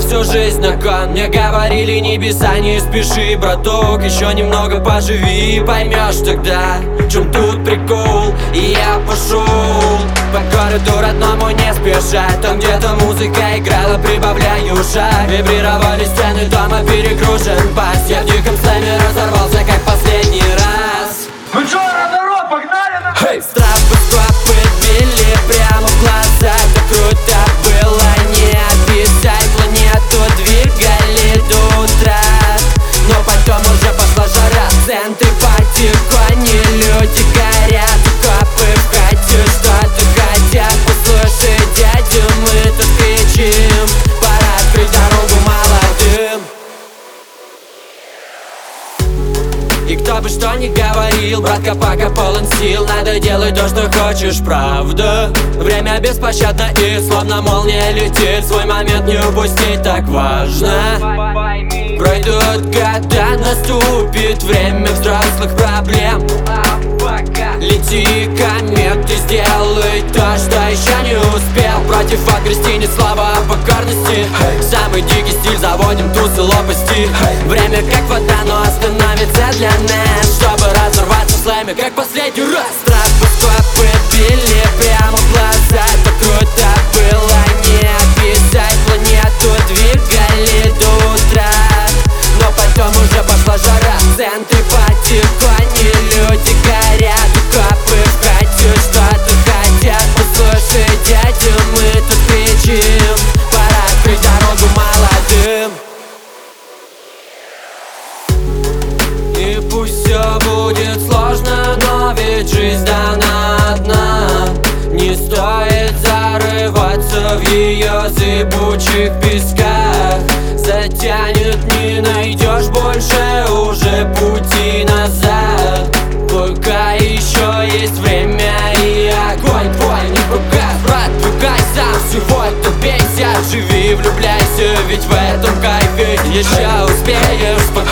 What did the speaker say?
всю жизнь на кон. Мне говорили небеса, не спеши, браток, еще немного поживи, поймешь тогда, в чем тут прикол. И я пошел по городу родному не спеша. Там где-то музыка играла, прибавляю шаг. Вибрировали стены, дома перегружен бас. Я в диком слэме разорвался, как последний раз. Ну чё, народ, погнали на... Hey! Стропы били прямо в глаза. Так круто было не описать. Планету двигали до утра, но потом уже пошла жара. Центры потихоне, люди горят, копы в хате что-то хотят. Послушай, дядю, мы тут кричим, пора открыть дорогу молодым. И кто бы что ни говорил, братка, пока полон сил, надо делать то, что хочешь, правда. Время беспощадно и словно молния летит. Свой момент не упустить так важно. Пройдут года, наступит время взрослых проблем. Лети, комет, и сделай то, что еще не успел. Против агрессии, слова покорности. Самый дикий стиль, заводим тусы лопасти. Время как вода, но остановится для нас, чтобы разорваться в слэме, как последний раз. Стропы били прямо в глаза. Так круто было не описать. Планету двигали до утра, но потом уже пошла жара. Центры потихоне, люди горят, копы в хате что-то хотят. Послушай, дядю, мы тут кричим, пора открыть дорогу молодым. И пусть все будет сложно, но ведь жизнь дана одна. Не стоит зарываться в ее зыбучих песках. Затянет, не найдешь больше уже пути назад. Пока еще есть время и огонь твой не пугай, брат, пугай сам. Всего это бейся, живи, влюбляйся, ведь в этом кайфе еще успеешь.